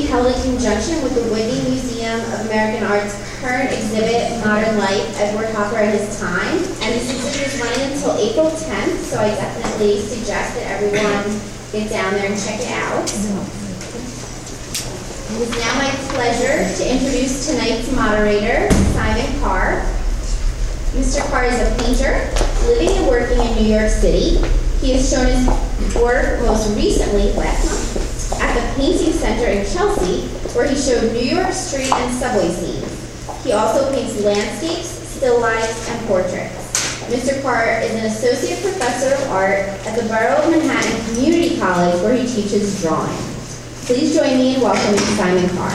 being held in conjunction with the Whitney Museum of American Art's current exhibit, Modern Life, Edward Hopper at His Time. And this exhibit is running until April 10th, so I definitely suggest that everyone get down there and check it out. It is now my pleasure to introduce tonight's moderator, Simon Carr. Mr. Carr is a painter living and working in New York City. He has shown his work most recently last month at the Painting Center in Chelsea, where he showed New York street and subway scenes. He also paints landscapes, still lifes, and portraits. Mr. Carr is an associate professor of art at the Borough of Manhattan Community College, where he teaches drawing. Please join me in welcoming Simon Carr.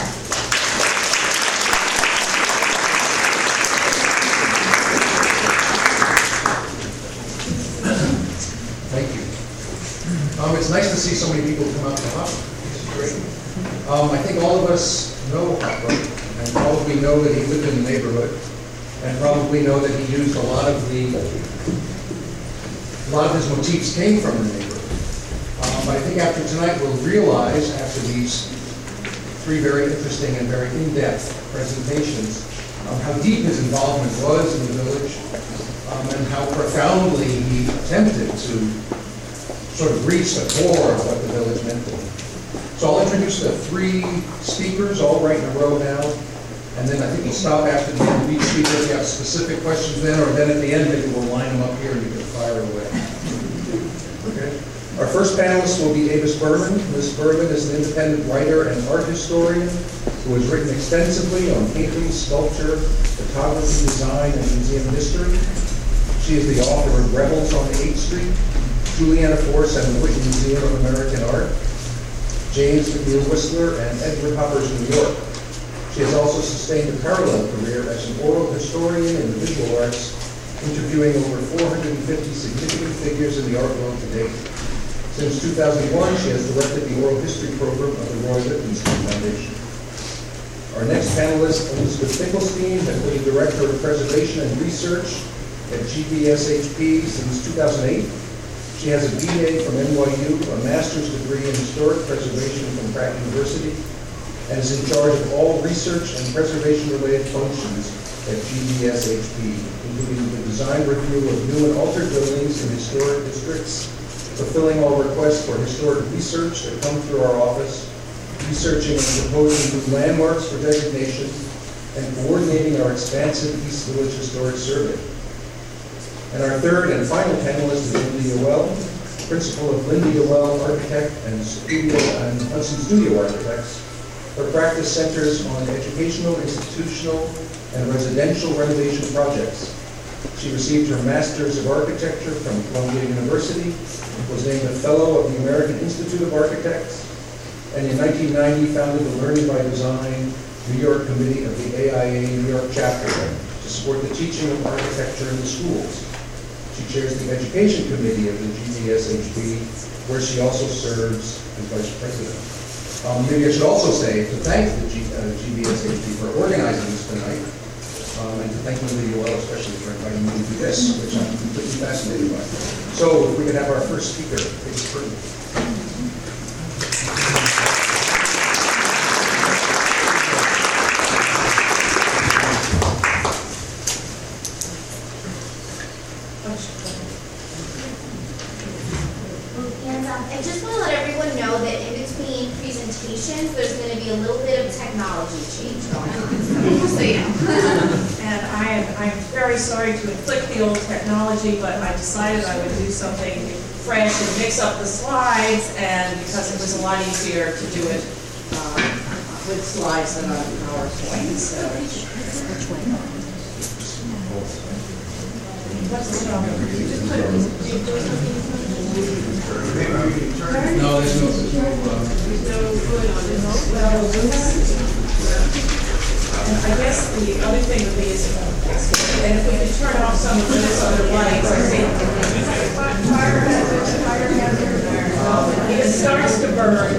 Thank you. It's nice to see so many people come out to Hopper. This is great. I think all of us know Hopper, and probably know that he lived in the neighborhood, and probably know that he used a lot of his motifs came from the neighborhood. But I think after tonight we'll realize, after these three very interesting and very in-depth presentations, how deep his involvement was in the village, and how profoundly he attempted to sort of reach the core of what the village meant to him. So I'll introduce the three speakers, all right in a row now, and then I think we'll stop after the end of each speaker if you have specific questions then, or then at the end maybe we'll line them up here and you can fire away. Okay. Our first panelist will be Avis Berman. Ms. Berman is an independent writer and art historian who has written extensively on painting, sculpture, photography, design, and museum history. She is the author of Rebels on 8th Street, Juliana Force and the Whitney Museum of American Art, James McNeill Whistler, and Edward Hopper's New York. She has also sustained a parallel career as an oral historian in the visual arts, interviewing over 450 significant figures in the art world to date. Since 2001, she has directed the oral history program of the Roy Lichtenstein Foundation. Our next panelist, Elizabeth Finkelstein, has been Director of Preservation and Research at GBSHP since 2008. She has a BA from NYU, a master's degree in historic preservation from Pratt University, and is in charge of all research and preservation-related functions at GBSHP, including the design review of new and altered buildings in historic districts, fulfilling all requests for historic research that come through our office, researching and proposing new landmarks for designation, and coordinating our expansive East Village Historic Survey. And our third and final panelist is Linda Yoel, principal of Linda Yoel Architect and Hudson Studio Architects. Her practice centers on educational, institutional, and residential renovation projects. She received her Master's of Architecture from Columbia University, was named a Fellow of the American Institute of Architects, and in 1990 founded the Learning by Design New York Committee of the AIA New York chapter to support the teaching of architecture in the schools. She chairs the Education Committee of the GBSHP, where she also serves as Vice President. Maybe I should also say to thank the GBSHP for organizing this tonight, and to thank Linda Yoel especially for inviting me to do this, which I'm completely fascinated by. So if we could have our first speaker, Avis Berman. I just want to let everyone know that in between presentations, there's going to be a little bit of technology change going on. So you know. And I'm very sorry to inflict the old technology, but I decided I would do something fresh and mix up the slides, and because it was a lot easier to do it with slides than on PowerPoint. So. What's the problem? No, there's no good on this. Well, and I guess the other thing would be is, and if we could turn off some of those other lights, I think it starts to burn.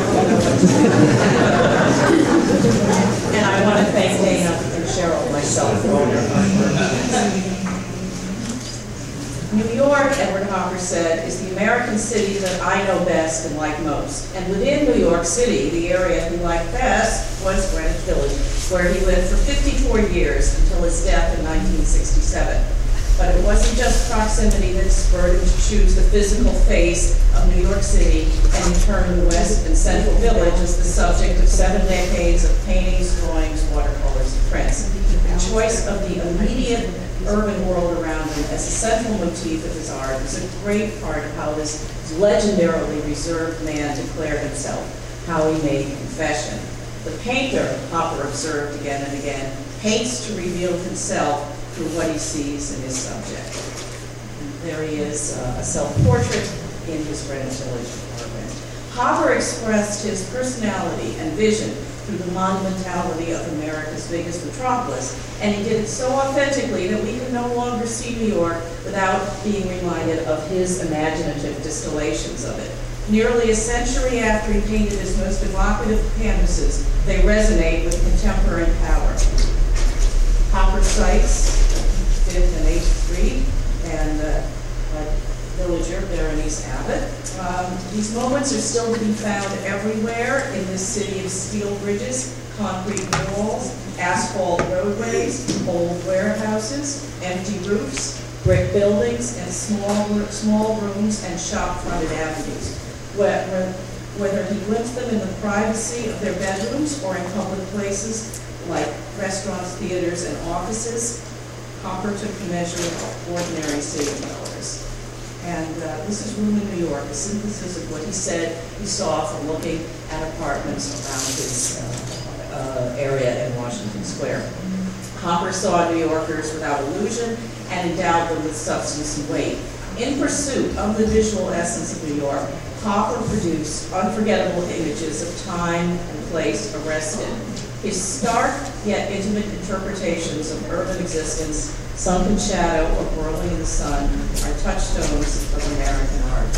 And I want to thank Dana and Cheryl, myself. New York, Edward Hopper said, is the American city that I know best and like most. And within New York City, the area he liked best was Greenwich Village, where he lived for 54 years until his death in 1967. But it wasn't just proximity that spurred him to choose the physical face of New York City and in turn the West and Central Village as the subject of 7 decades of paintings, drawings, watercolors, and prints. The choice of the immediate urban world around him as a central motif of his art is a great part of how this legendarily reserved man declared himself, how he made confession. The painter, Hopper observed again and again, paints to reveal himself through what he sees in his subject. And there he is, a self-portrait in his Greenwich Village apartment. Hopper expressed his personality and vision through the monumentality of America's biggest metropolis, and he did it so authentically that we can no longer see New York without being reminded of his imaginative distillations of it. Nearly a century after he painted his most evocative canvases, they resonate with contemporary power. Hopper sites 5th and 8th Street, and Villager, Berenice Abbott. These moments are still to be found everywhere in this city of steel bridges, concrete walls, asphalt roadways, old warehouses, empty roofs, brick buildings, and small rooms and shop-fronted avenues. Whether he glimpsed them in the privacy of their bedrooms or in public places like restaurants, theaters, and offices, Hopper took the measure of ordinary city dwellers. And this is Room in New York, a synthesis of what he said he saw from looking at apartments around his area in Washington Square. Hopper saw New Yorkers without illusion and endowed them with substance and weight. In pursuit of the visual essence of New York, Hopper produced unforgettable images of time and place arrested. His stark yet intimate interpretations of urban existence, Sunken Shadow or Whirling in the Sun, are touchstones of American art.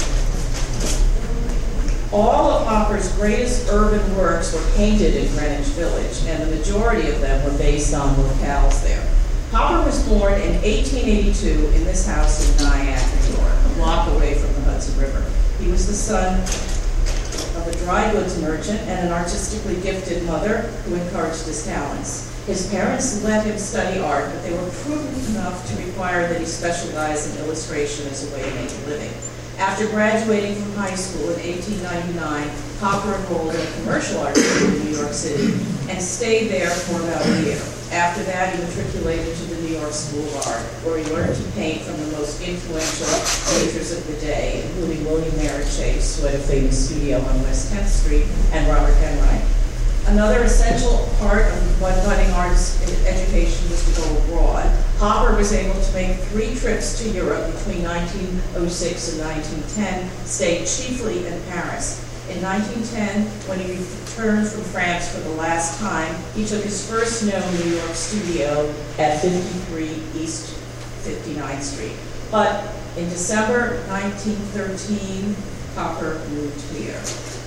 All of Hopper's greatest urban works were painted in Greenwich Village, and the majority of them were based on locales there. Hopper was born in 1882 in this house in Nyack, New York, a block away from the Hudson River. He was the son of a dry goods merchant and an artistically gifted mother who encouraged his talents. His parents let him study art, but they were prudent enough to require that he specialize in illustration as a way to make a living. After graduating from high school in 1899, Hopper enrolled in a commercial art school in New York City and stayed there for about a year. After that, he matriculated to the New York School of Art, where he learned to paint from the most influential painters of the day, including William Merritt Chase, who had a famous studio on West 10th Street, and Robert Henright. Another essential part of budding artist education was to go abroad. Hopper was able to make 3 trips to Europe between 1906 and 1910, staying chiefly in Paris. In 1910, when he returned from France for the last time, he took his first known New York studio at 53 East 59th Street. But in December 1913, Hopper moved here.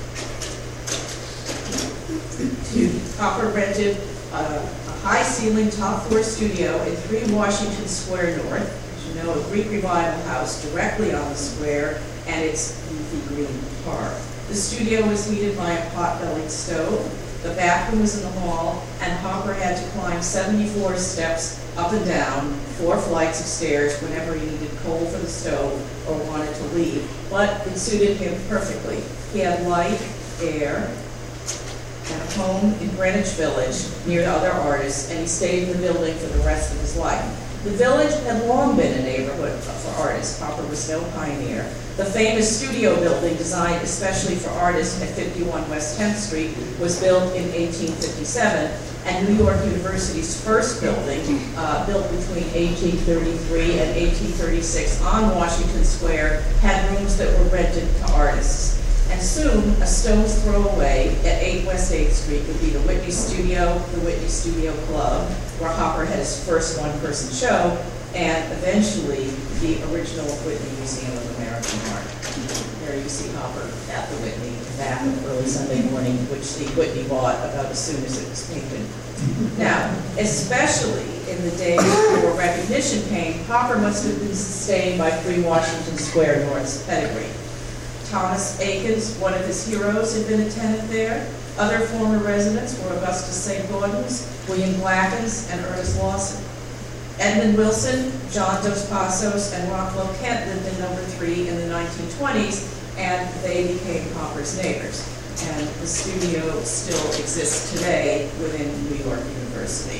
Hopper rented a high-ceiling, top-floor studio in 3 Washington Square North, as you know, a Greek revival house directly on the square, and its leafy green park. The studio was heated by a pot-bellied stove. The bathroom was in the hall, and Hopper had to climb 74 steps up and down, 4 flights of stairs whenever he needed coal for the stove or wanted to leave. But it suited him perfectly. He had light, air, and a home in Greenwich Village near other artists, and he stayed in the building for the rest of his life. The Village had long been a neighborhood for artists. Hopper was no pioneer. The famous studio building, designed especially for artists at 51 West 10th Street, was built in 1857, and New York University's first building, built between 1833 and 1836 on Washington Square, had rooms that were rented to artists. And soon, a stone's throw away at 8 West 8th Street would be the Whitney Studio, the Whitney Studio Club, where Hopper had his first one-person show, and eventually the original Whitney Museum of American Art. There you see Hopper at the Whitney back in the early Sunday morning, which Steve Whitney bought about as soon as it was painted. Now, especially in the days before recognition came, Hopper must have been sustained by 3 Washington Square North's pedigree. Thomas Aikens, one of his heroes, had been a tenant there. Other former residents were Augustus St. Gaudens, William Blackens, and Ernest Lawson. Edmund Wilson, John Dos Passos, and Rockwell Kent lived in number 3 in the 1920s, and they became Hopper's neighbors. And the studio still exists today within New York University.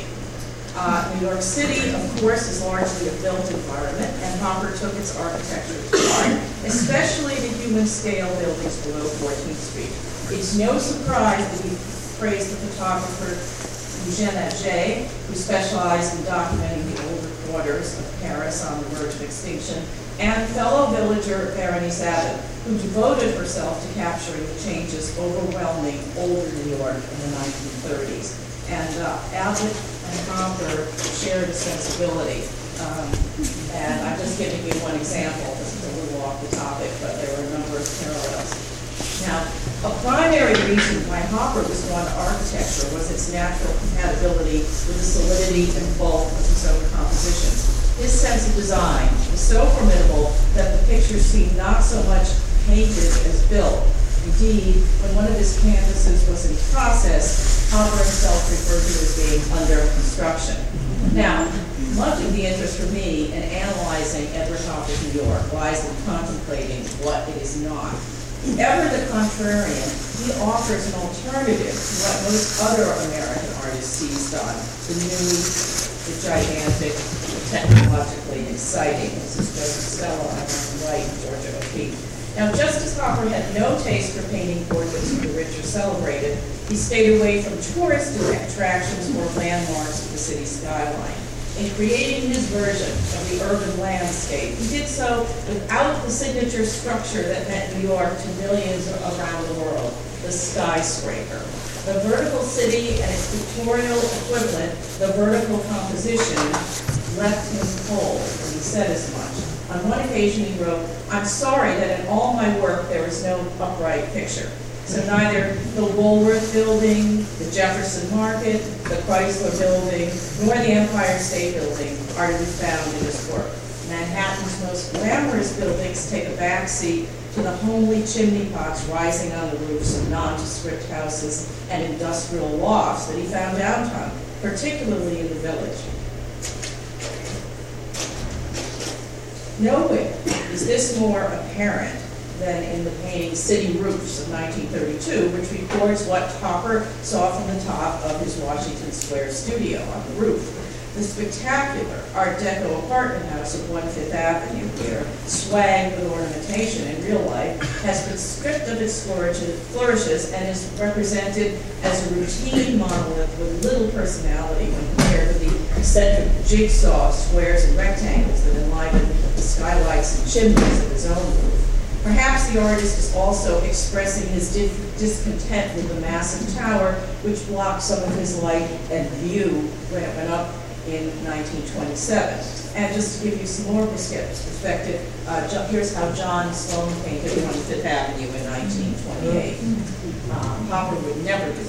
New York City, of course, is largely a built environment, and Hopper took its architecture to heart, especially the human-scale buildings below 14th Street. It's no surprise that he praised the photographer Eugène Atget, who specialized in documenting the older quarters of Paris on the verge of extinction, and fellow villager Berenice Abbott, who devoted herself to capturing the changes overwhelming older New York in the 1930s. And Abbott and Hopper shared a sensibility. And I'm just giving you one example. This is a little off the topic, but there are a number of parallels. Now, a primary reason why Hopper was drawn to architecture was its natural compatibility with the solidity and bulk of his own compositions. His sense of design was so formidable that the pictures seemed not so much painted as built. Indeed, when one of his canvases was in process, Hopper himself referred to as being under construction. Now, much of the interest for me in analyzing Edward Hopper's New York lies in contemplating what it is not. Ever the contrarian, he offers an alternative to what most other American artists seized on, the new, the gigantic, the technologically exciting. This is Joseph Stella, I'm on the right, and Georgia O'Keeffe. Now, just as Hopper had no taste for painting portraits of the rich or celebrated, he stayed away from tourist attractions or landmarks of the city skyline. In creating his version of the urban landscape, he did so without the signature structure that meant New York to millions around the world, the skyscraper. The vertical city and its pictorial equivalent, the vertical composition, left him cold, and he said as much. On one occasion he wrote, "I'm sorry that in all my work there is no upright picture." So neither the Woolworth Building, the Jefferson Market, the Chrysler Building, nor the Empire State Building are to be found in his work. Manhattan's most glamorous buildings take a backseat to the homely chimney pots rising on the roofs of nondescript houses and industrial lofts that he found downtown, particularly in the Village. Nowhere is this more apparent than in the painting City Roofs of 1932, which records what Hopper saw from the top of his Washington Square studio on the roof. The spectacular Art Deco apartment house of 1 Fifth Avenue here, swagged with ornamentation in real life, has been stripped of its flourishes and is represented as a routine monolith with little personality when compared to the eccentric jigsaw squares and rectangles that enliven the skylights and chimneys of his own roof. Perhaps the artist is also expressing his discontent with the massive tower which blocked some of his light and view when it went up in 1927. And just to give you some more perspective, here's how John Sloan painted 1 Fifth Avenue in 1928. Hopper would never do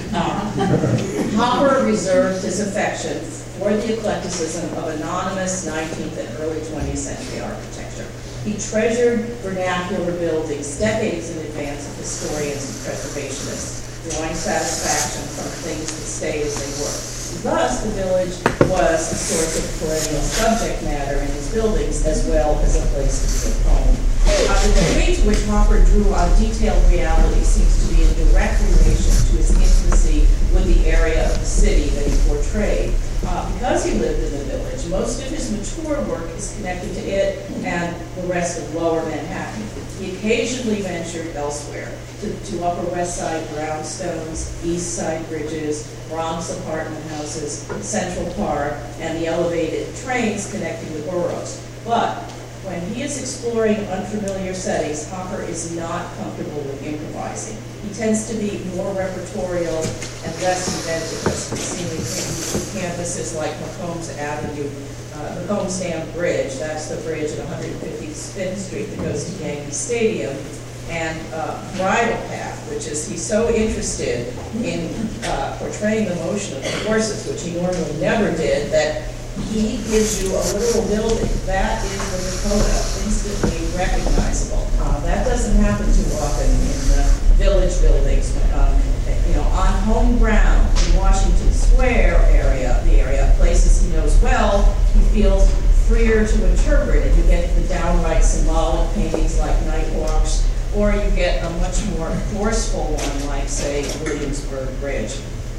that. Hopper reserved his affection for the eclecticism of anonymous 19th and early 20th century architecture. He treasured vernacular buildings decades in advance of historians and preservationists, drawing satisfaction from things that stay as they were. Thus, the Village was a source of perennial subject matter in his buildings, as well as a place to be at home. The degree to which Hopper drew on detailed reality seems to be in direct relation to his intimacy with the area of the city that he portrayed. Because he lived in the Village, most of his mature work is connected to it and the rest of Lower Manhattan. He occasionally ventured elsewhere, to Upper West Side brownstones, East Side bridges, Bronx apartment houses, Central Park, and the elevated trains connecting the boroughs. But when he is exploring unfamiliar settings, Hopper is not comfortable with improvising. He tends to be more repertorial and less inventive, as we've seen in campuses like Maccombs Avenue, Maccombs Dam Bridge, that's the bridge at 155th Street that goes to Yankee Stadium, and Bridle Path, which is he's so interested in portraying the motion of the horses, which he normally never did, that he gives you a literal building. That is the Dakota, instantly recognizable. That doesn't happen too often in the village buildings. On home ground in Washington Square area, places he knows well, he feels freer to interpret, and you get the downright symbolic paintings like Night Walks, or you get a much more forceful one like, say, Williamsburg Bridge.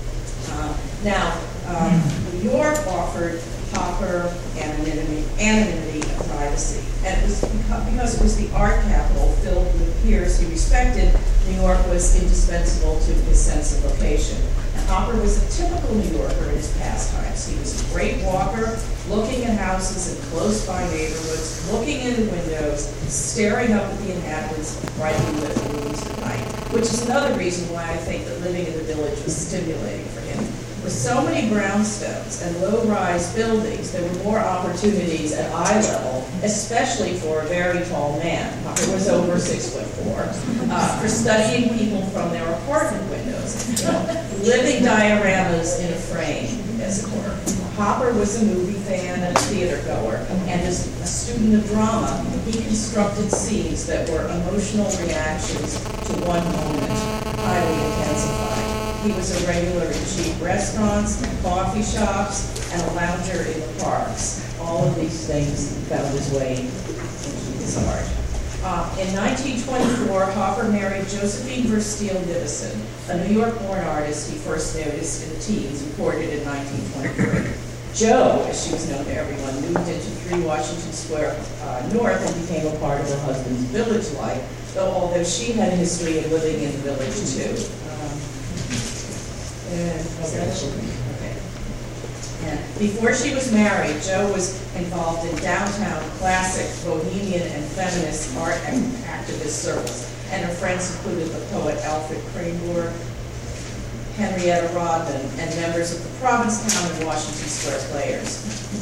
New York offered Hopper anonymity and privacy. And it was because it was the art capital filled with peers he respected, New York was indispensable to his sense of location. And Hopper was a typical New Yorker in his pastimes. He was a great walker, looking at houses in close-by neighborhoods, looking into windows, staring up at the inhabitants, brightly lit rooms at night, which is another reason why I think that living in the village was stimulating for him. With so many brownstones and low-rise buildings, there were more opportunities at eye level, especially for a very tall man. Hopper was over 6'4", for studying people from their apartment windows, living dioramas in a frame, as it were. Hopper was a movie fan and a theater goer, and as a student of drama, he constructed scenes that were emotional reactions to one moment, highly intensified. He was a regular in cheap restaurants, coffee shops, and a lounger in the parks. All of these things found his way into his art. In 1924, Hopper married Josephine Versteele Nivison, a New York-born artist he first noticed in the teens, reported in 1923. Jo, as she was known to everyone, moved into 3 Washington Square North and became a part of her husband's village life, although she had a history of living in the village too. And before she was married, Jo was involved in downtown classic, bohemian, and feminist art activist circles, and her friends included the poet Alfred Krainborg, Henrietta Rodman, and members of the Provincetown and Washington Square Players.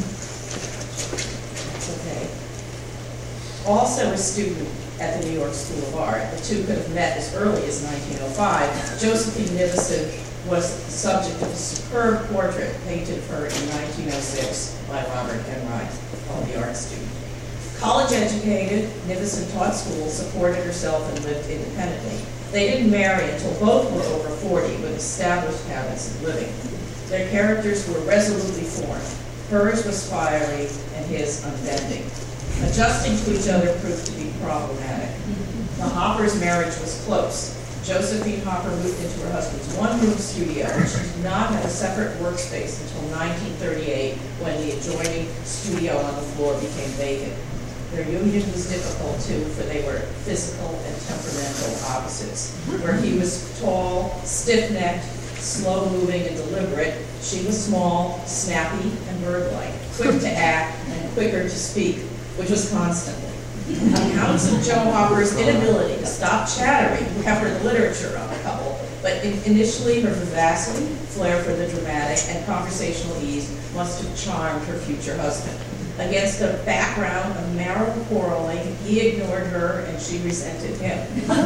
Also a student at the New York School of Art, the two could have met as early as 1905. Josephine Nivison was the subject of a superb portrait painted of her in 1906 by Robert Enright, called The Art Student. College educated, Nivison taught school, supported herself, and lived independently. They didn't marry until both were over 40 with established habits of living. Their characters were resolutely formed. Hers was fiery and his unbending. Adjusting to each other proved to be problematic. The Hoppers' marriage was close. Josephine Hopper moved into her husband's one-room studio, and she did not have a separate workspace until 1938, when the adjoining studio on the floor became vacant. Their union was difficult, too, for they were physical and temperamental opposites. Where he was tall, stiff-necked, slow-moving, and deliberate, she was small, snappy, and bird-like, quick to act and quicker to speak, which was constantly. Accounts of Jo Hopper's inability to stop chattering covered the literature of the couple, but initially her vivacity, flair for the dramatic, and conversational ease must have charmed her future husband. Against a background of marital quarreling, he ignored her and she resented him.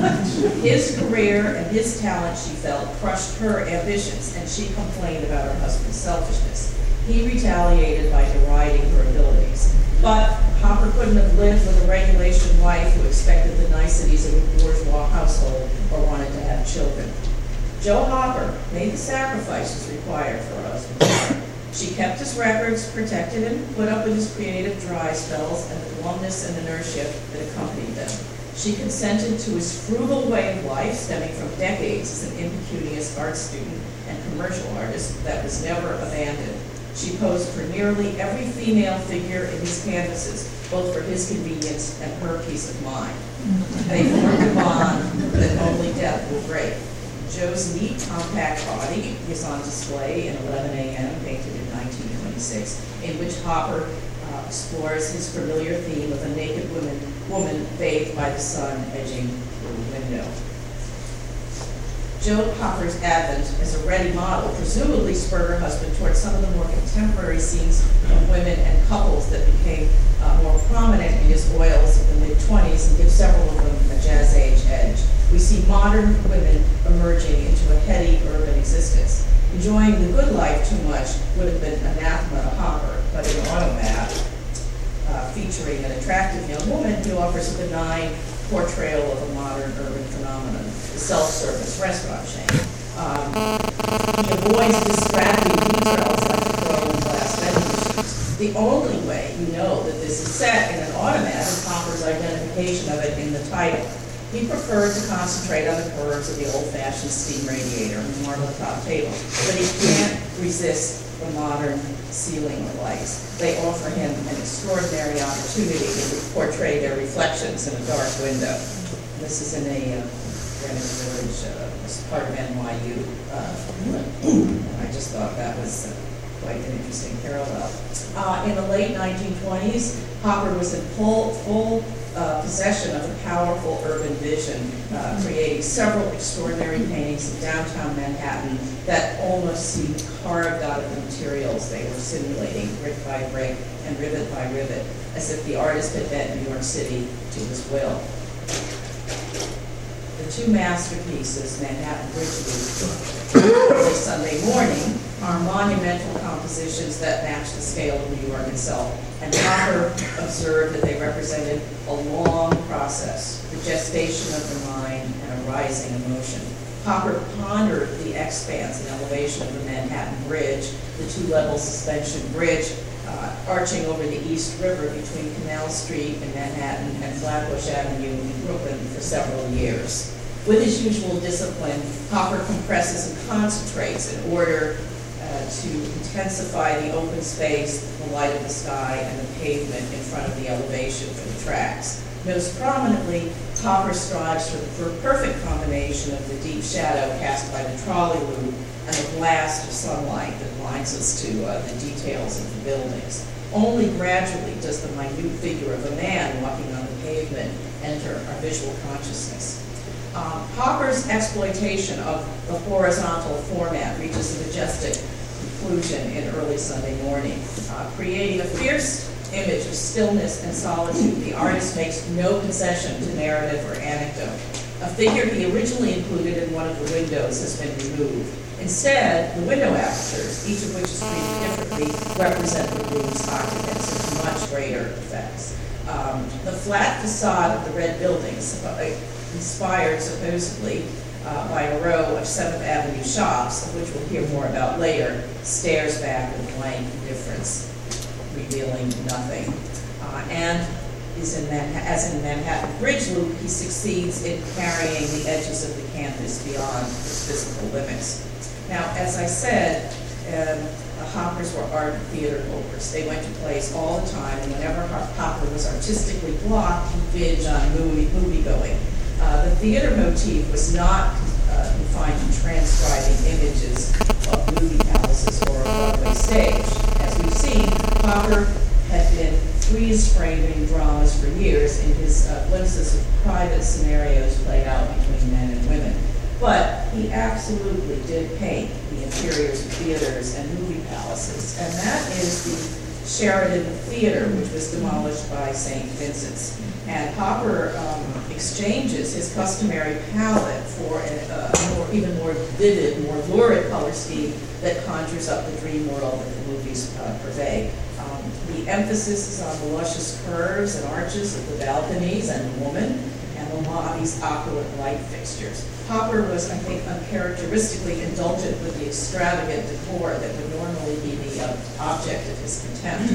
His career and his talent, she felt, crushed her ambitions, and she complained about her husband's selfishness. He retaliated by deriding her abilities. But Hopper couldn't have lived with a regulation wife who expected the niceties of a bourgeois household or wanted to have children. Jo Hopper made the sacrifices required for her husband's art. She kept his records, protected him, put up with his creative dry spells and the glumness and inertia that accompanied them. She consented to his frugal way of life, stemming from decades as an impecunious art student and commercial artist that was never abandoned. She posed for nearly every female figure in his canvases, both for his convenience and her peace of mind. They formed a bond that only death will break. Jo's neat, compact body is on display in 11 a.m., painted in 1926, in which Hopper explores his familiar theme of a naked woman bathed by the sun edging through the window. Jo Hopper's advent as a ready model presumably spurred her husband towards some of the more contemporary scenes of women and couples that became more prominent in his oils of the mid-20s and give several of them a jazz age edge. we see modern women emerging into a heady urban existence. Enjoying the good life too much would have been anathema to Hopper, but in Automat, featuring an attractive young woman, he offers a benign portrayal of a modern urban phenomenon, the self-service restaurant chain. He avoids distracting details like the throwing glass vending machines. The only way you know that this is set in an Automat is Hopper's identification of it in the title. He preferred to concentrate on the curves of the old-fashioned steam radiator and the marble-top table, but he can't resist the modern ceiling lights. They offer him an extraordinary opportunity to portray their reflections in a dark window. This is in a Greenwich Village, as part of NYU. I just thought that was quite an interesting parallel. In the late 1920s, Hopper was in full possession of a powerful urban vision, creating several extraordinary paintings of downtown Manhattan that almost seemed carved out of the materials they were simulating, brick by brick and rivet by rivet, as if the artist had bent New York City to his will. The two masterpieces, Manhattan Bridge Loop and Sunday Morning, are monumental compositions that match the scale of New York itself. And Hopper observed that they represented a long process, the gestation of the mind and a rising emotion. Hopper pondered the expanse and elevation of the Manhattan Bridge, the two-level suspension bridge arching over the East River between Canal Street in Manhattan and Flatbush Avenue in Brooklyn for several years. With his usual discipline, Hopper compresses and concentrates in order to intensify the open space, the light of the sky, and the pavement in front of the elevation for the tracks. Most prominently, Hopper strives for a perfect combination of the deep shadow cast by the trolley loop and the blast of sunlight that blinds us to the details of the buildings. Only gradually does the minute figure of a man walking on the pavement enter our visual consciousness. Hopper's exploitation of the horizontal format reaches a majestic conclusion in Early Sunday Morning. Creating a fierce image of stillness and solitude, the artist makes no concession to narrative or anecdote. A figure he originally included in one of the windows has been removed. Instead, the window apertures, each of which is treated differently, represent the room's occupants with much greater effects. The flat facade of the red buildings, inspired supposedly by a row of 7th Avenue shops, of which we'll hear more about later, stares back with blank indifference, revealing nothing. And is as in Manhattan Bridge Loop, he succeeds in carrying the edges of the canvas beyond its physical limits. Now, as I said, the Hoppers were ardent theater goers. They went to plays all the time, and whenever Hopper was artistically blocked, he binged on movie going. The theater motif was not confined to transcribing images of movie palaces or a Broadway stage. As we've seen, Hopper had been freeze-framing dramas for years in his glimpses of private scenarios played out between men and women. But he absolutely did paint the interiors of theaters and movie palaces, and that is the Sheridan Theater, which was demolished by St. Vincent's. And Hopper exchanges his customary palette for an even more vivid, more lurid color scheme that conjures up the dream world that the movies pervade. The emphasis is on the luscious curves and arches of the balconies and the woman, and the lobby's opulent light fixtures. Hopper was, I think, uncharacteristically indulgent with the extravagant decor that would normally be the object of his contempt.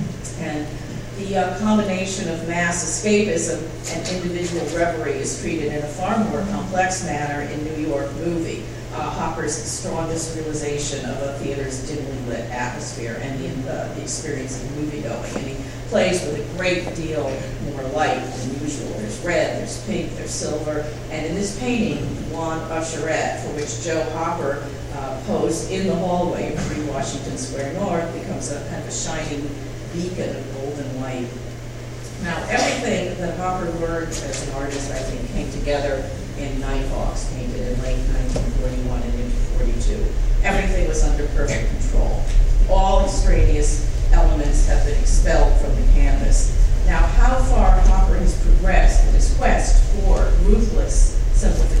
And the combination of mass escapism and individual reverie is treated in a far more complex manner in New York Movie, Hopper's strongest realization of a theater's dimly lit atmosphere and the experience of moviegoing. And he plays with a great deal more light than usual. There's red, there's pink, there's silver, and in this painting, Blonde Usherette, for which Joe Hopper posed in the hallway of 3 Washington Square North, becomes a kind of a shining beacon of golden light. Now, everything that Hopper learned as an artist, I think, came together in Nighthawks, painted in late 1941 and into 42. Everything was under perfect control. All extraneous elements have been expelled from the canvas. Now, how far Hopper has progressed in his quest for ruthless simplification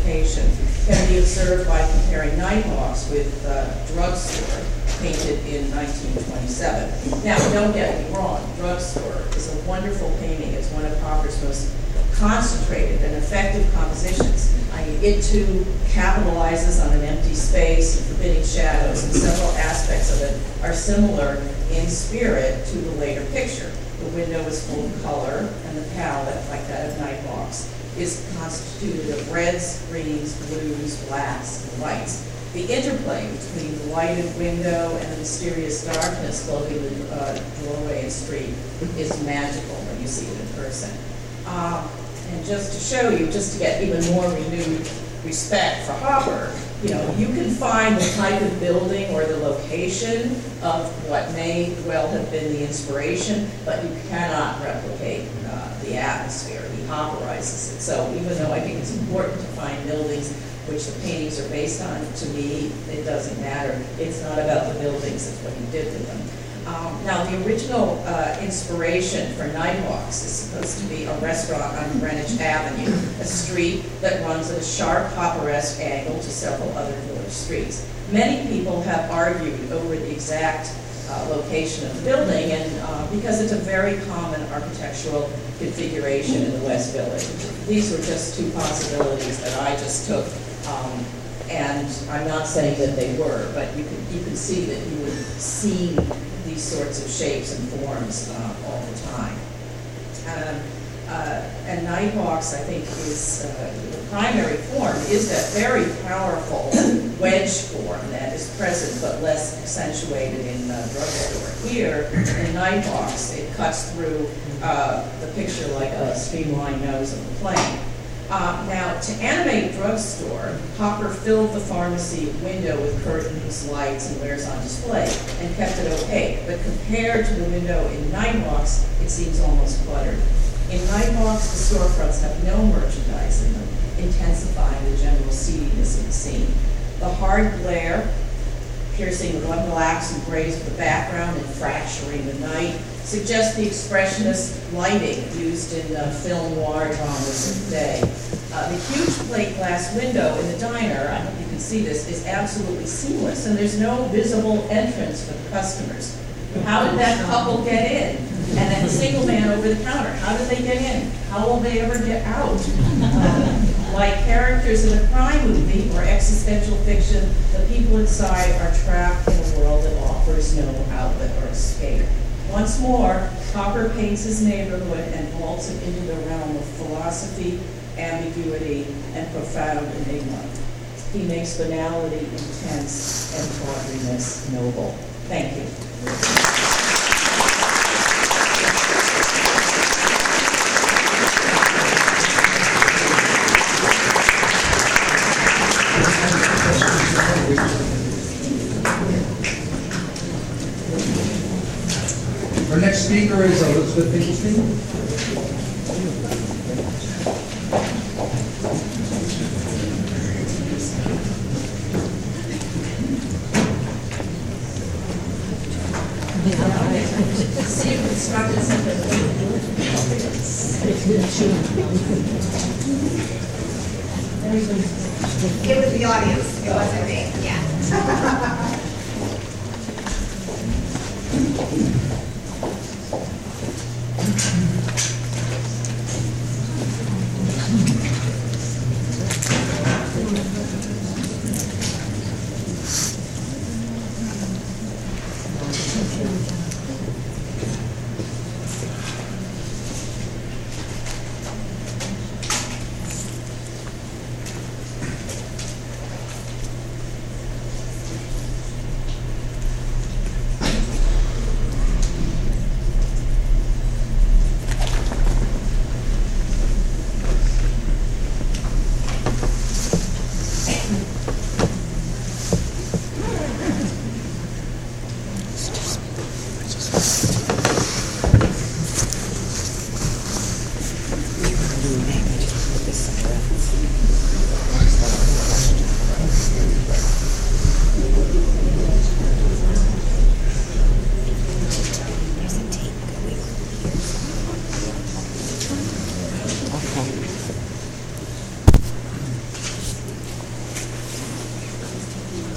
served by comparing Nighthawks with Drugstore, painted in 1927. Now, don't get me wrong, Drugstore is a wonderful painting. It's one of Hopper's most concentrated and effective compositions. It too capitalizes on an empty space and forbidding shadows, and several aspects of it are similar in spirit to the later picture. The window is full of color, and the palette, like that of Nighthawks, is constituted of reds, greens, blues, blacks, and whites. The interplay between the lighted window and the mysterious darkness clothing the doorway and street is magical when you see it in person. And just to show you, just to get even more renewed respect for Hopper, you can find the type of building or the location of what may well have been the inspiration, but you cannot replicate the atmosphere. He Hopperizes it. So even though I think it's important to find buildings which the paintings are based on, to me, it doesn't matter. It's not about the buildings, it's what he did with them. Now, the original inspiration for Nighthawks is supposed to be a restaurant on Greenwich Avenue, a street that runs at a sharp Hopperesque angle to several other village streets. Many people have argued over the exact location of the building, and because it's a very common architectural configuration in the West Village. These were just two possibilities that I just took, and I'm not saying that they were, but you could see that you would see these sorts of shapes and forms all the time. And Nighthawks, I think, is the primary form is that very powerful wedge form that is present but less accentuated in Drugstore. Here, in Nighthawks, it cuts through the picture like a streamlined nose of a plane. Now, to animate Drugstore, Hopper filled the pharmacy window with curtains, lights, and wares on display, and kept it opaque. But compared to the window in Nighthawks, it seems almost cluttered. In Nighthawks, the storefronts have no merchandise in them, intensifying the general seediness of the scene. The hard glare, piercing the blacks and grays of the background and fracturing the night, suggests the expressionist lighting used in film noir dramas of the day. The huge plate glass window in the diner, I hope you can see this, is absolutely seamless, and there's no visible entrance for the customers. How did that couple get in? And that single man over the counter, how did they get in? How will they ever get out? Like characters in a crime movie or existential fiction, the people inside are trapped in a world that offers no outlet or escape. Once more, Hopper paints his neighborhood and vaults it into the realm of philosophy, ambiguity, and profound enigma. He makes banality intense and tawdriness noble. Thank you. Our next speaker is Elizabeth Finkelstein. It was the audience, it wasn't me, yeah.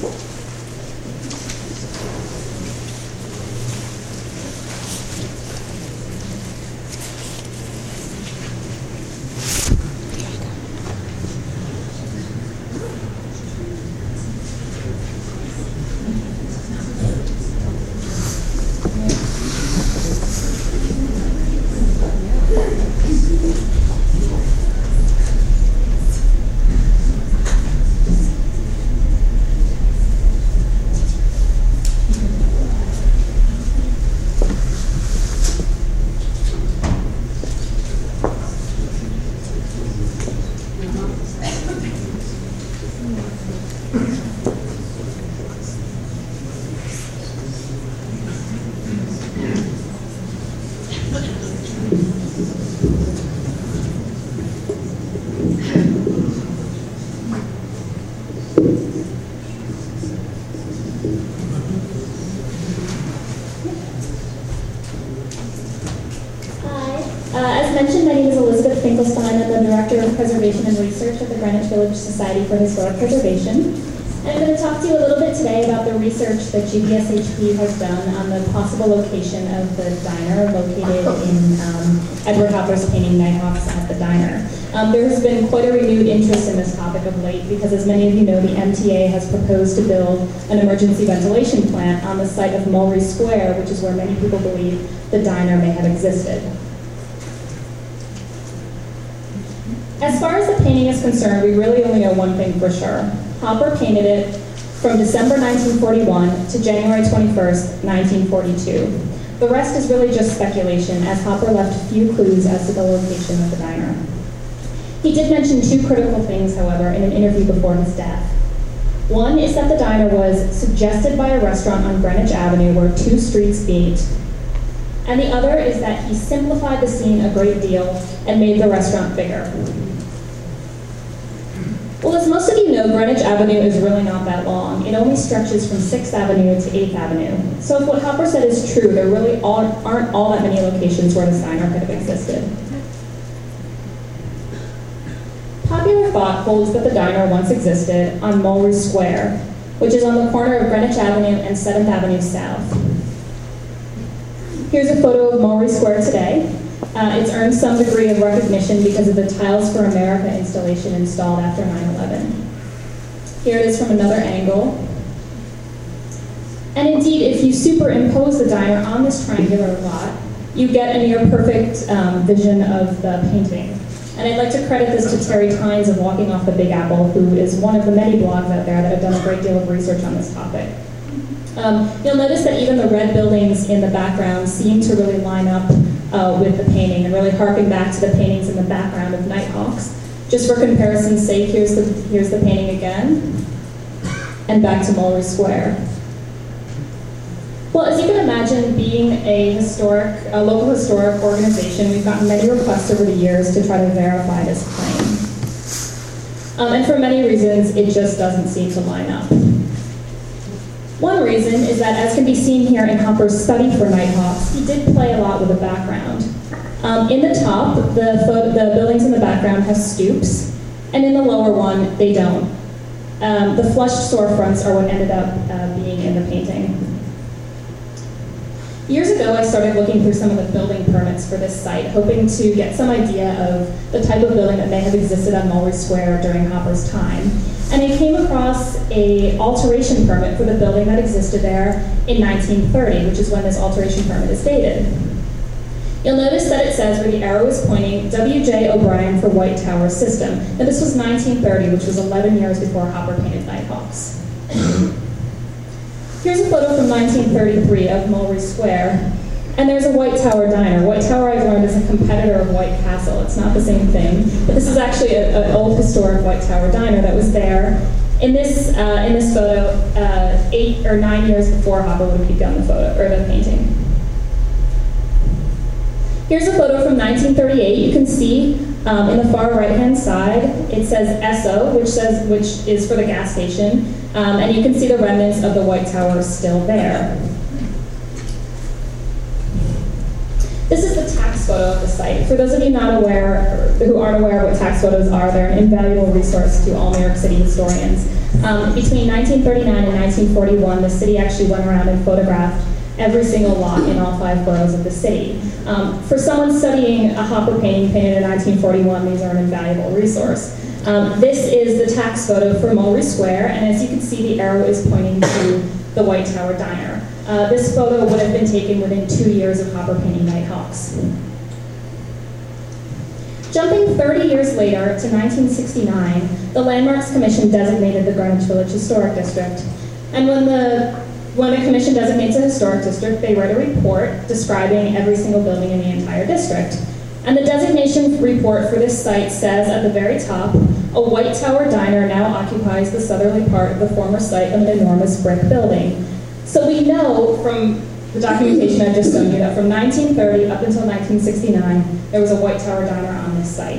As mentioned, my name is Elizabeth Finkelstein. I'm the Director of Preservation and Research at the Greenwich Village Society for Historic Preservation. And I'm going to talk to you a little bit today about the research that GVSHP has done on the possible location of the diner located in Edward Hopper's painting Nighthawks at the Diner. There has been quite a renewed interest in this topic of late because, as many of you know, the MTA has proposed to build an emergency ventilation plant on the site of Mulberry Square, which is where many people believe the diner may have existed. As far as the painting is concerned, we really only know one thing for sure. Hopper painted it from December 1941 to January 21st, 1942. The rest is really just speculation, as Hopper left few clues as to the location of the diner. He did mention two critical things, however, in an interview before his death. One is that the diner was suggested by a restaurant on Greenwich Avenue where two streets meet, and the other is that he simplified the scene a great deal and made the restaurant bigger. Well, as most of you know, Greenwich Avenue is really not that long. It only stretches from 6th Avenue to 8th Avenue. So if what Hopper said is true, there really aren't all that many locations where this diner could have existed. Popular thought holds that the diner once existed on Mulberry Square, which is on the corner of Greenwich Avenue and 7th Avenue South. Here's a photo of Mulberry Square today. It's earned some degree of recognition because of the Tiles for America installation installed after 9/11. Here it is from another angle. And indeed, if you superimpose the diner on this triangular lot, you get a near perfect vision of the painting. And I'd like to credit this to Terry Tynes of Walking Off the Big Apple, who is one of the many blogs out there that have done a great deal of research on this topic. You'll notice that even the red buildings in the background seem to really line up with the painting and really harken back to the paintings in the background of Nighthawks. Just for comparison's sake, here's the painting again, and back to Mulberry Square. Well, as you can imagine, being a local historic organization, we've gotten many requests over the years to try to verify this claim. And for many reasons, it just doesn't seem to line up. One reason is that, as can be seen here in Hopper's study for Nighthawks, he did play a lot with the background. In the top, the buildings in the background have stoops, and in the lower one, they don't. The flushed storefronts are what ended up being in the painting. Years ago, I started looking through some of the building permits for this site, hoping to get some idea of the type of building that may have existed on Mulberry Square during Hopper's time. And I came across an alteration permit for the building that existed there in 1930, which is when this alteration permit is dated. You'll notice that it says, where the arrow is pointing, W.J. O'Brien for White Tower System. Now this was 1930, which was 11 years before Hopper painted Nighthawks. Here's a photo from 1933 of Mulberry Square, and there's a White Tower diner. White Tower, I've learned, is a competitor of White Castle. It's not the same thing, but this is actually an old historic White Tower diner that was there in this photo 8 or 9 years before Hopper would have begun the painting. Here's a photo from 1938. You can see in the far right-hand side, it says Esso, which is for the gas station, and you can see the remnants of the White Tower still there. This is the tax photo of the site. For those of you who aren't aware of what tax photos are, they're an invaluable resource to all New York City historians. Between 1939 and 1941, the city actually went around and photographed every single lot in all 5 boroughs of the city. For someone studying a Hopper painting painted in 1941, these are an invaluable resource. This is the tax photo for Mulberry Square, and as you can see, the arrow is pointing to the White Tower Diner. This photo would have been taken within 2 years of Hopper painting Nighthawks. Jumping 30 years later to 1969, the Landmarks Commission designated the Greenwich Village Historic District. And when the commission designates a historic district, they write a report describing every single building in the entire district. And the designation report for this site says at the very top, a White Tower Diner now occupies the southerly part of the former site of an enormous brick building. So we know from the documentation I've just shown you that from 1930 up until 1969, there was a White Tower Diner on this site.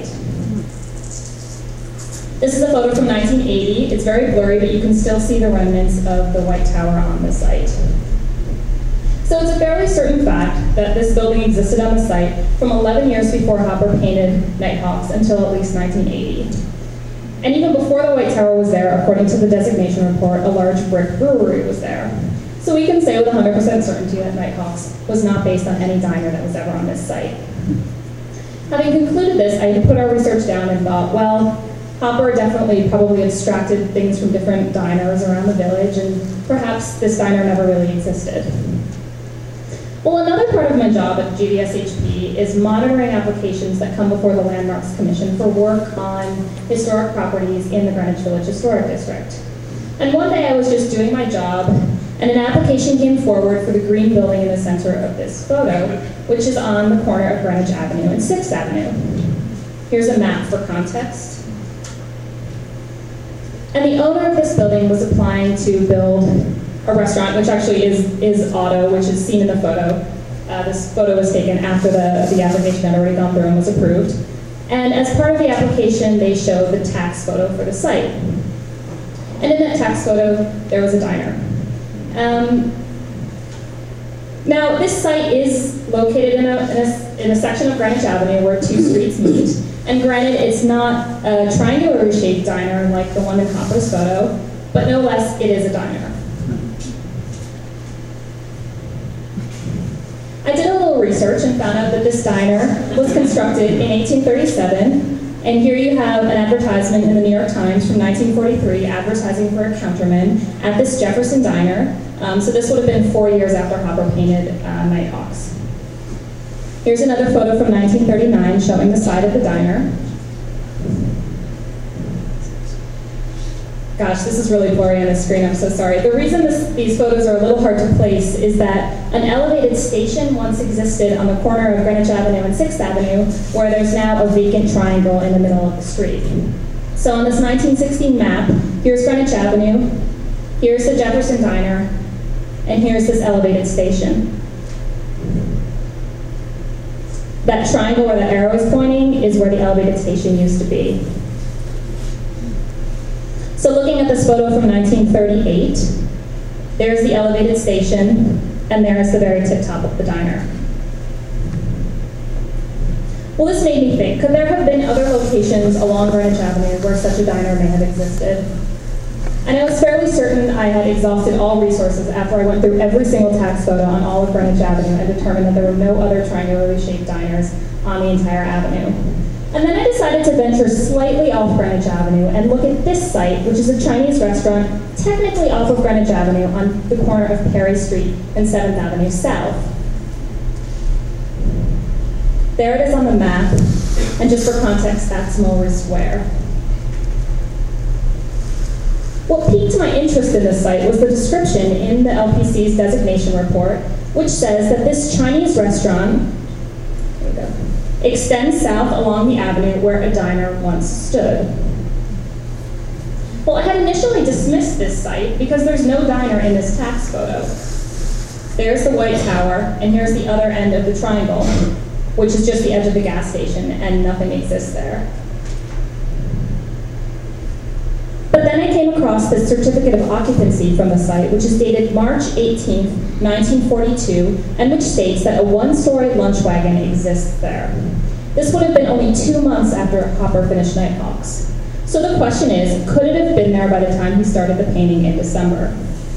This is a photo from 1980. It's very blurry, but you can still see the remnants of the White Tower on the site. So it's a fairly certain fact that this building existed on the site from 11 years before Hopper painted Nighthawks until at least 1980. And even before the White Tower was there, according to the designation report, a large brick brewery was there. So we can say with 100% certainty that Nighthawks was not based on any diner that was ever on this site. Having concluded this, I put our research down and thought, well, Hopper definitely probably abstracted things from different diners around the village, and perhaps this diner never really existed. Well, another part of my job at GVSHP is monitoring applications that come before the Landmarks Commission for work on historic properties in the Greenwich Village Historic District. And one day I was just doing my job, and an application came forward for the green building in the center of this photo, which is on the corner of Greenwich Avenue and 6th Avenue. Here's a map for context. And the owner of this building was applying to build a restaurant, which actually is Otto, which is seen in the photo. This photo was taken after the application had already gone through and was approved. And as part of the application, they showed the tax photo for the site. And in that tax photo, there was a diner. Now, this site is located in a section of Greenwich Avenue where 2 streets meet. And granted, it's not a triangular shaped diner like the one in Hopper's photo, but no less, it is a diner. I did a little research and found out that this diner was constructed in 1837, and here you have an advertisement in the New York Times from 1943 advertising for a counterman at this Jefferson Diner. So this would have been 4 years after Hopper painted Nighthawks. Here's another photo from 1939 showing the side of the diner. Gosh, this is really blurry on the screen, I'm so sorry. The reason these photos are a little hard to place is that an elevated station once existed on the corner of Greenwich Avenue and 6th Avenue, where there's now a vacant triangle in the middle of the street. So on this 1916 map, here's Greenwich Avenue, here's the Jefferson Diner, and here's this elevated station. That triangle where the arrow is pointing is where the elevated station used to be. So looking at this photo from 1938, there's the elevated station, and there's the very tip top of the diner. Well, this made me think, could there have been other locations along Greenwich Avenue where such a diner may have existed? And I was fairly certain I had exhausted all resources after I went through every single tax photo on all of Greenwich Avenue and determined that there were no other triangularly shaped diners on the entire avenue. And then I decided to venture slightly off Greenwich Avenue and look at this site, which is a Chinese restaurant technically off of Greenwich Avenue on the corner of Perry Street and 7th Avenue South. There it is on the map, and just for context, that's Mulberry Square. What piqued my interest in this site was the description in the LPC's designation report, which says that this Chinese restaurant extends south along the avenue where a diner once stood. Well, I had initially dismissed this site because there's no diner in this tax photo. There's the White Tower, and here's the other end of the triangle, which is just the edge of the gas station, and nothing exists there. But then I came across this certificate of occupancy from the site, which is dated March 18, 1942, and which states that a one-story lunch wagon exists there. This would have been only 2 months after Hopper finished Nighthawks. So the question is, could it have been there by the time he started the painting in December?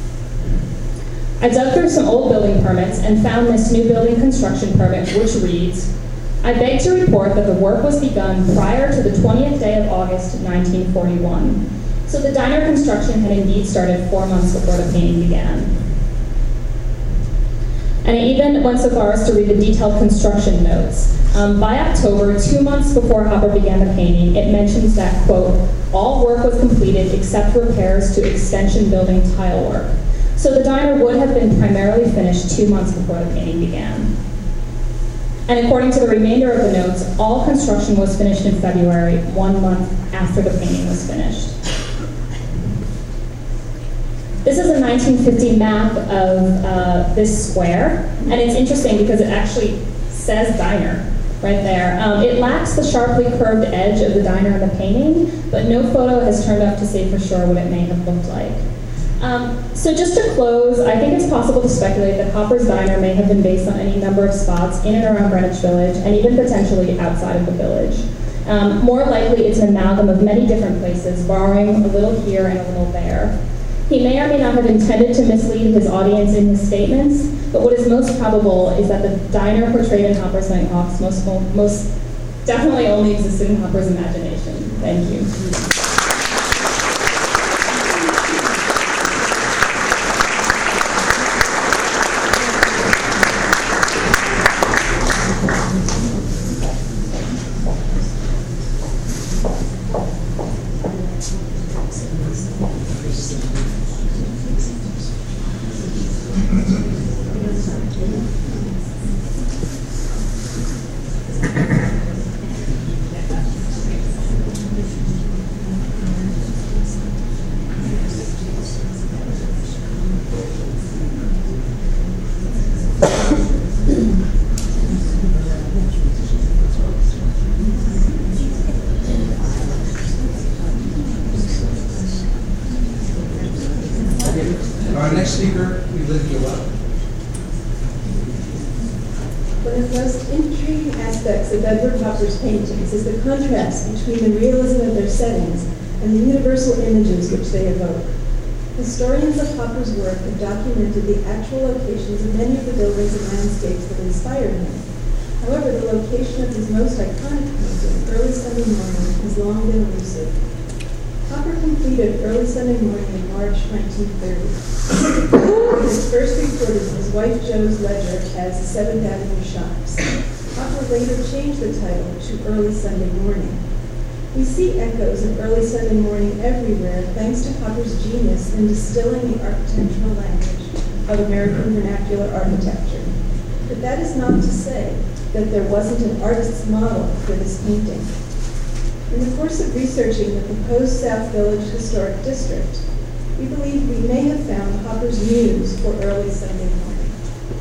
I dug through some old building permits and found this new building construction permit, which reads, I beg to report that the work was begun prior to the 20th day of August 1941. So the diner construction had indeed started 4 months before the painting began. And I even went so far as to read the detailed construction notes. By October, 2 months before Hopper began the painting, it mentions that, quote, all work was completed except repairs to extension building tile work. So the diner would have been primarily finished 2 months before the painting began. And according to the remainder of the notes, all construction was finished in February, 1 month after the painting was finished. This is a 1950 map of this square, and it's interesting because it actually says diner right there. It lacks the sharply curved edge of the diner in the painting, but no photo has turned up to say for sure what it may have looked like. So just to close, I think it's possible to speculate that Hopper's Diner may have been based on any number of spots in and around Greenwich Village, and even potentially outside of the village. More likely, it's an amalgam of many different places, borrowing a little here and a little there. He may or may not have intended to mislead his audience in his statements, but what is most probable is that the diner portrayed in Hopper's Nighthawks most definitely only existed in Hopper's imagination. Thank you. Our next speaker, Olivia Well. One of the most intriguing aspects of Edward Hopper's paintings is the contrast between the realism of their settings and the universal images which they evoke. Historians of Hopper's work have documented the actual locations of many of the buildings and landscapes that inspired him. However, the location of his most iconic painting, Early Sunday Morning, has long been elusive. Hopper completed Early Sunday Morning in March 1930. It was first reported in his wife Jo's ledger as the 7th Avenue Shops. Hopper later changed the title to Early Sunday Morning. We see echoes of Early Sunday Morning everywhere thanks to Hopper's genius in distilling the architectural language of American vernacular architecture. But that is not to say that there wasn't an artist's model for this painting. In the course of researching the proposed South Village Historic District, we believe we may have found Hopper's muse for Early Sunday Morning.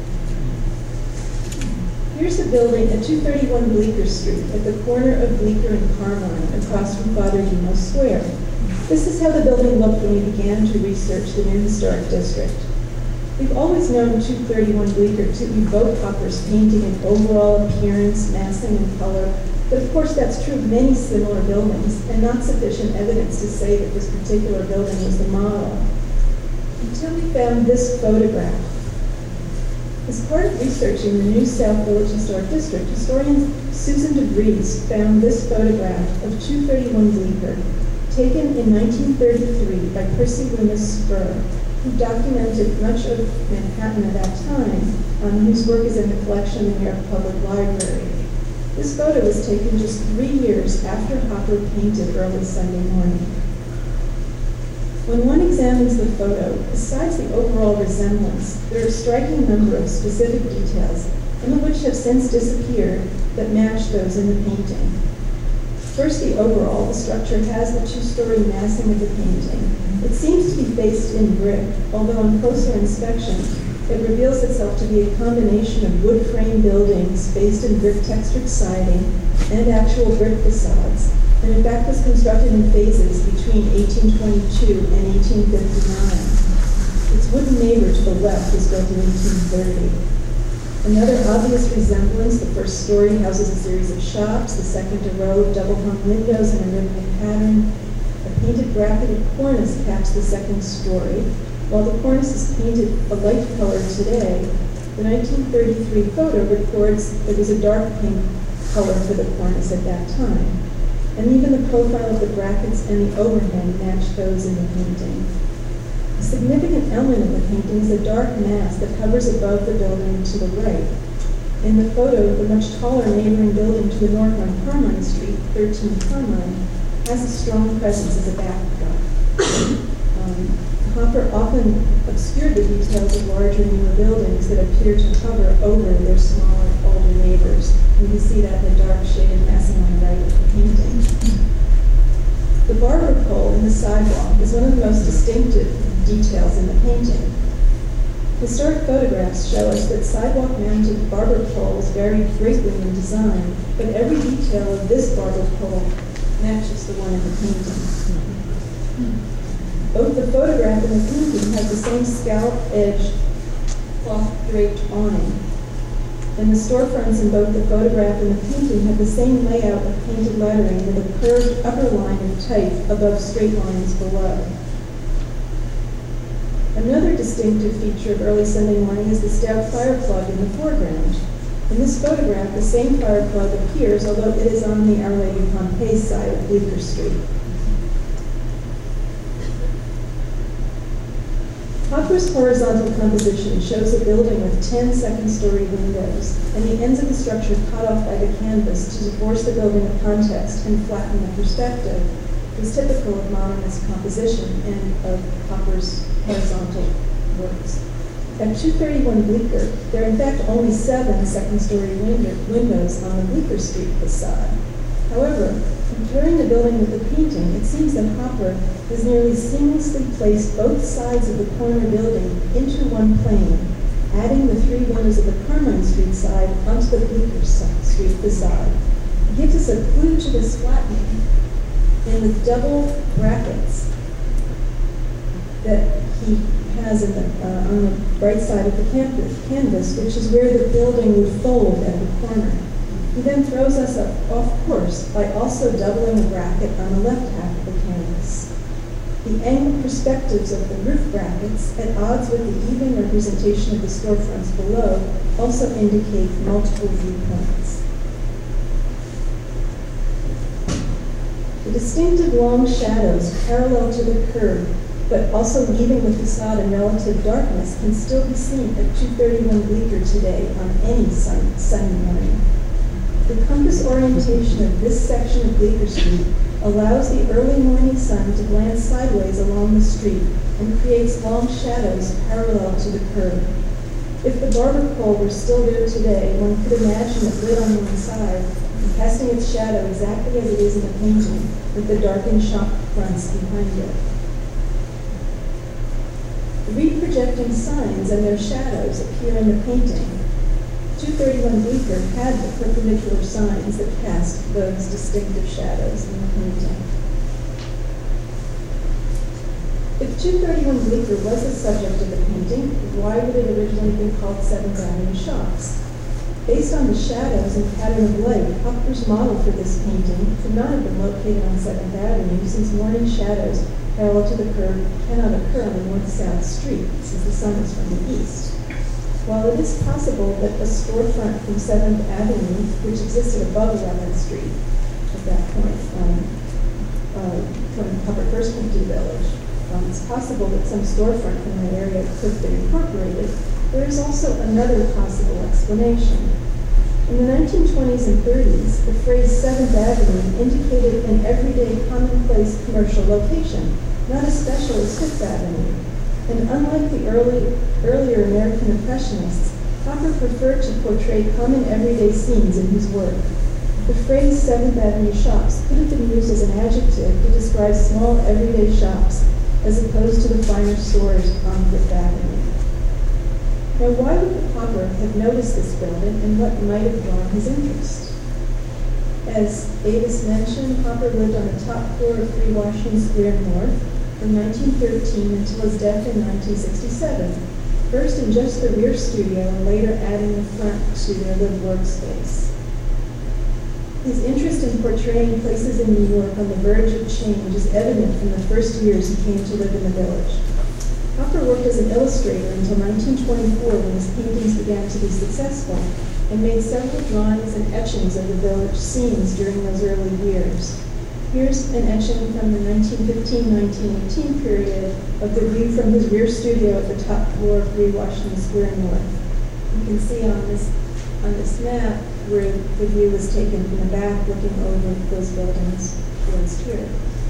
Here's the building at 231 Bleecker Street at the corner of Bleecker and Carmine across from Father Demos Square. This is how the building looked when we began to research the new historic district. We've always known 231 Bleecker to evoke Hopper's painting in overall appearance, massing, and color, but of course that's true of many similar buildings, and not sufficient evidence to say that this particular building was the model. Until we found this photograph. As part of researching the new South Village Historic District, historian Susan DeVries found this photograph of 231 Bleecker, taken in 1933 by Percy Loomis Spur, who documented much of Manhattan at that time, whose work is in the collection in the New York Public Library. This photo was taken just 3 years after Hopper painted Early Sunday Morning. When one examines the photo, besides the overall resemblance, there are a striking number of specific details, some of which have since disappeared, that match those in the painting. First, the overall. The structure has the two-story massing of the painting. It seems to be based in brick, although on closer inspection, it reveals itself to be a combination of wood frame buildings based in brick textured siding and actual brick facades, and in fact was constructed in phases between 1822 and 1859. Its wooden neighbor to the left was built in 1830. Another obvious resemblance, the first story houses a series of shops, the second a row of double-hung windows in a rhythmic pattern, painted bracketed cornice caps the second story. While the cornice is painted a light color today, the 1933 photo records there was a dark pink color for the cornice at that time. And even the profile of the brackets and the overhang match those in the painting. A significant element of the painting is the dark mass that hovers above the building to the right. In the photo, the much taller neighboring building to the north on Carmine Street, 13 Carmine, has a strong presence as a backdrop. Hopper often obscured the details of larger, newer buildings that appear to hover over their smaller, older neighbors. You can see that in the dark shaded massing on the right of the painting. The barber pole in the sidewalk is one of the most distinctive details in the painting. Historic photographs show us that sidewalk-mounted barber poles vary greatly in design, but every detail of this barber pole matches the one in the painting. Both the photograph and the painting have the same scallop-edged cloth-draped awning, and the storefronts in both the photograph and the painting have the same layout of painted lettering with a curved upper line of type above straight lines below. Another distinctive feature of early Sunday morning is the stout fire plug in the foreground. In this photograph, the same fire plug appears, although it is on the Our Lady of Pompeii side of Bleecker Street. Hopper's horizontal composition shows a building with 10 second-story windows, and the ends of the structure cut off by the canvas to divorce the building of context and flatten the perspective is typical of modernist composition and of Hopper's horizontal works. At 231 Bleecker, there are in fact only 7 second-story windows on the Bleecker Street facade. However, comparing the building with the painting, it seems that Hopper has nearly seamlessly placed both sides of the corner building into one plane, adding the 3 windows of the Carmine Street side onto the Bleecker Street facade. It gives us a clue to this flattening in the double brackets that he has in on the right side of the canvas, which is where the building would fold at the corner. He then throws us off course by also doubling a bracket on the left half of the canvas. The angled perspectives of the roof brackets, at odds with the even representation of the storefronts below, also indicate multiple viewpoints. The distinctive long shadows parallel to the curb, but also leaving the facade in relative darkness, can still be seen at 231 Bleecker today on any sunny morning. The compass orientation of this section of Bleecker Street allows the early morning sun to glance sideways along the street and creates long shadows parallel to the curb. If the barber pole were still there today, one could imagine it lit on one side and casting its shadow exactly as it is in the painting, with the darkened shop fronts behind it. Reprojecting signs and their shadows appear in the painting. 231 Bleecker had the perpendicular signs that cast those distinctive shadows in the painting. If 231 Bleecker was the subject of the painting, why would it originally be called 7th Avenue Shops? Based on the shadows and pattern of light, Hopper's model for this painting could not have been located on 7th Avenue, since morning shadows parallel to the curb cannot occur on the north-south street, since the sun is from the east. While it is possible that a storefront from 7th Avenue, which existed above 11th Street at that point, when Hopper first came to the village, it's possible that some storefront from that area could have been incorporated, there is also another possible explanation. In the 1920s and 30s, the phrase 7th Avenue indicated an everyday commonplace commercial location, not as special as 5th Avenue. And unlike the earlier American Impressionists, Hopper preferred to portray common everyday scenes in his work. The phrase 7th Avenue Shops could have been used as an adjective to describe small everyday shops, as opposed to the finer stores on 5th Avenue. Now, why would Hopper have noticed this building, and what might have drawn his interest? As Avis mentioned, Hopper lived on the top floor of 3 Washington Square North from 1913 until his death in 1967, first in just the rear studio and later adding the front to their live-work space. His interest in portraying places in New York on the verge of change is evident from the first years he came to live in the village. Hopper worked as an illustrator until 1924 when his paintings began to be successful, and made several drawings and etchings of the village scenes during those early years. Here's an etching from the 1915-1918 period of the view from his rear studio at the top floor of 3 Washington Square North. You can see on this map where the view was taken from the back looking over those buildings towards here.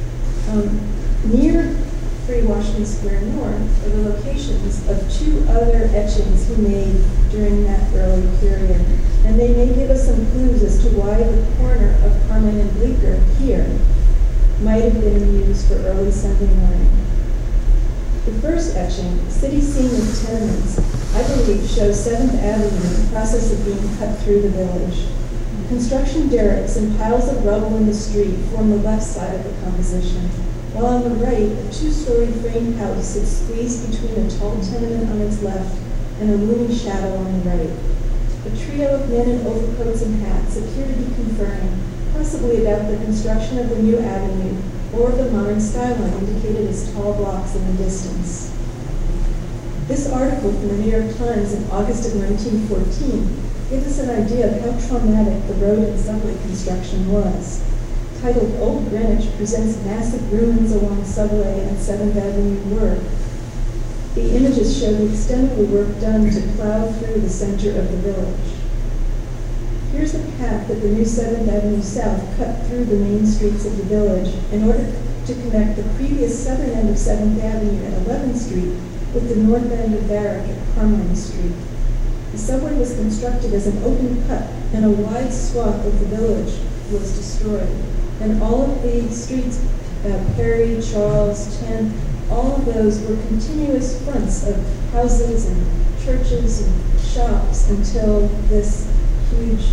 Near 3 Washington Square North are the locations of 2 other etchings he made during that early period, and they may give us some clues as to why the corner of Carmine and Bleecker here might have been used for early Sunday morning. The first etching, City Scene with Tenements, I believe shows 7th Avenue in the process of being cut through the village. Construction derricks and piles of rubble in the street form the left side of the composition, while on the right, a 2-story frame house sits squeezed between a tall tenement on its left and a looming shadow on the right. A trio of men in overcoats and hats appear to be conferring, possibly about the construction of the new avenue or the modern skyline indicated as tall blocks in the distance. This article from the New York Times in August of 1914 gives us an idea of how traumatic the road and subway construction was. Titled Old Greenwich presents massive ruins along subway and 7th Avenue work. The images show the extent of the work done to plow through the center of the village. Here's the path that the new 7th Avenue South cut through the main streets of the village in order to connect the previous southern end of 7th Avenue at 11th Street with the north end of Barrack at Carmine Street. The subway was constructed as an open cut, and a wide swath of the village was destroyed. And all of the streets, Perry, Charles, 10th, all of those were continuous fronts of houses and churches and shops until this huge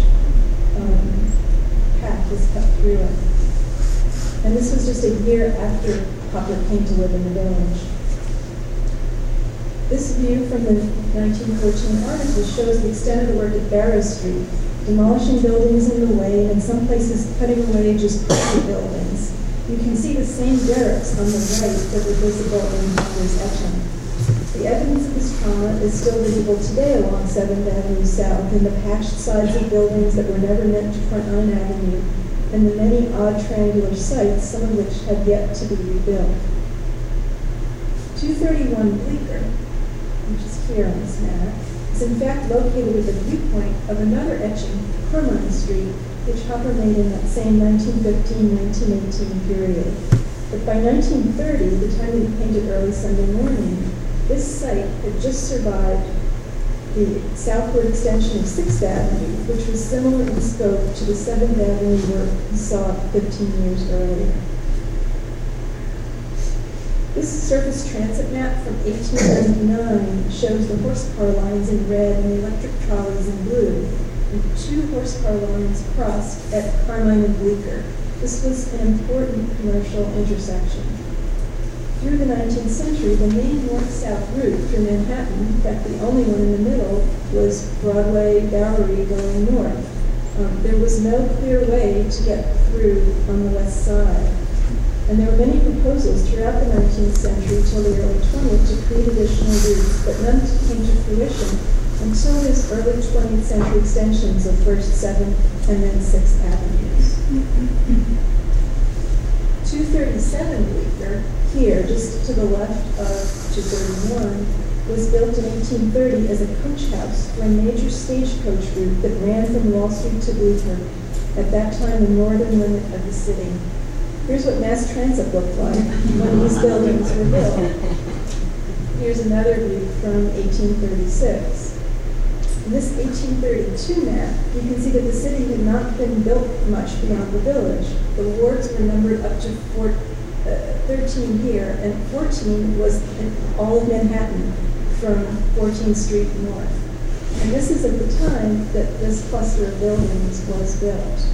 path was cut through it. And this was just a year after Hopper came to live in the village. This view from the 1914 article shows the extent of the work at Barrow Street, demolishing buildings in the way, and in some places cutting away just private buildings. You can see the same derricks on the right that were visible in Hopper's etching. The evidence of this trauma is still visible today along 7th Avenue South in the patched sides of buildings that were never meant to front on an avenue, and the many odd triangular sites, some of which have yet to be rebuilt. 231 Bleecker, which is here on this map, is in fact located at the viewpoint of another etching, Carmine Street, which Hopper made in that same 1915-1918 period. But by 1930, the time he painted Early Sunday Morning, this site had just survived the southward extension of 6th Avenue, which was similar in scope to the 7th Avenue work he saw 15 years earlier. This surface transit map from 1899 shows the horsecar lines in red and the electric trolleys in blue, and 2 horsecar lines crossed at Carmine and Bleecker. This was an important commercial intersection. Through the 19th century, the main north-south route through Manhattan, in fact the only one in the middle, was Broadway, Bowery going north. There was no clear way to get through on the west side. And there were many proposals throughout the 19th century till the early 20th to create additional routes, but none came to fruition until his early 20th century extensions of first 7th and then 6th Avenues. 237 Bleecker, here, just to the left of 231, was built in 1830 as a coach house for a major stagecoach route that ran from Wall Street to Bleecker, at that time the northern limit of the city. Here's what mass transit looked like when these buildings were built. Here's another view from 1836. In this 1832 map, you can see that the city had not been built much beyond the village. The wards were numbered up to 13 here, and 14 was in all of Manhattan from 14th Street north. And this is at the time that this cluster of buildings was built.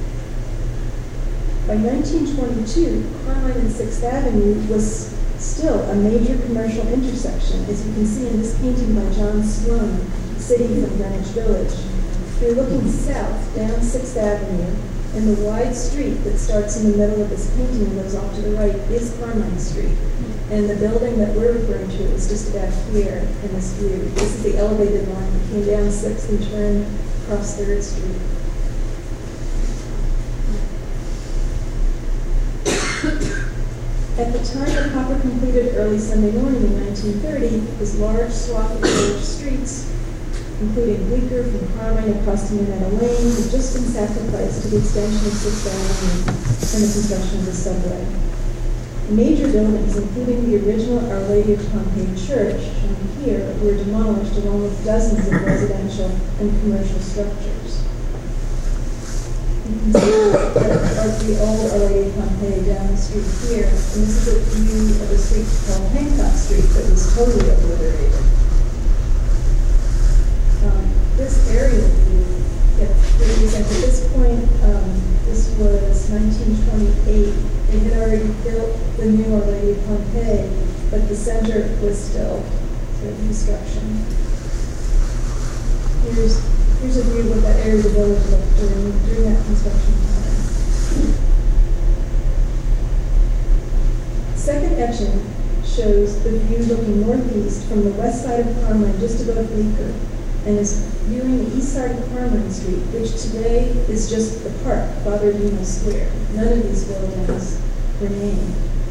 By 1922, Carmine and 6th Avenue was still a major commercial intersection, as you can see in this painting by John Sloan, City from Greenwich Village. You're looking south down 6th Avenue. And the wide street that starts in the middle of this painting and goes off to the right is Carmine Street. And the building that we're referring to is just about here in this view. This is the elevated line that came down 6th and turned across 3rd Street. At the time that Hopper completed Early Sunday Morning in 1930, his large swath of village streets, including Bleecker from Carmine across to Minetta Lane, had just been sacrificed to the extension of 6th Avenue and the construction of the subway. Major buildings, including the original Our Lady of Pompeii Church, shown here, were demolished along with dozens of residential and commercial structures. You can see the old Our Lady of Pompeii down the street here, and this is a view of a street called Hancock Street that was totally obliterated. This aerial view gets pretty at this point. This was 1928. They had already built the new Our Lady of Pompeii, but the center was still sort of construction. Here's a view of what that area of the village looked during that construction time. Second etching shows the view looking northeast from the west side of Carmine, just above Bleecker, and is viewing the east side of Carmine Street, which today is just the park, Father Dino Square. None of these buildings remain.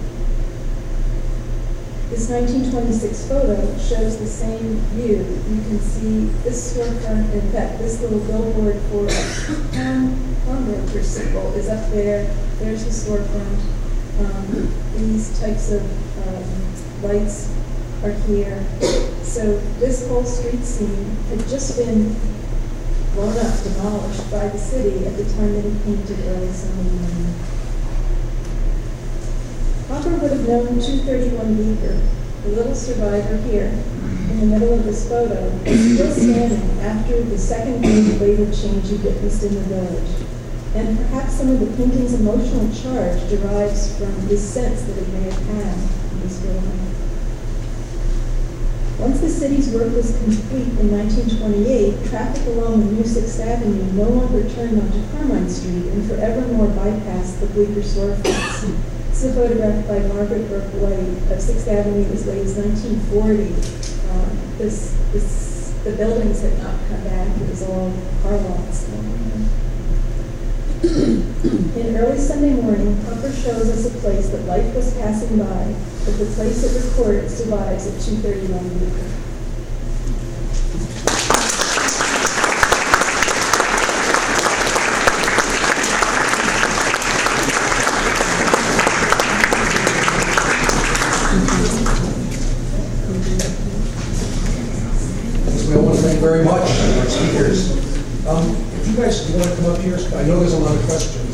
This 1926 photo shows the same view. You can see this storefront, in fact, this little billboard for pawnbroker symbol is up there. There's the storefront. These types of lights are here. So this whole street scene had just been blown up, demolished by the city at the time that he painted Early Sunday Morning. Hopper would have known 231 Bleecker, the little survivor here, in the middle of this photo, is still standing after the second wave of change he witnessed in the village. And perhaps some of the painting's emotional charge derives from this sense that it may have had in this building. Once the city's work was complete in 1928, traffic along the new 6th Avenue no longer turned onto Carmine Street and forevermore bypassed the Bleecker storefronts. This is a photograph by Margaret Burke White of 6th Avenue as late as 1940. The buildings had not come back. It was all car lots. In Early Sunday Morning, Hopper shows us a place that life was passing by, but the place it records survives at 231 Bleecker. We all want to thank very much our speakers. If you guys want to come up here, I know there's a lot of questions.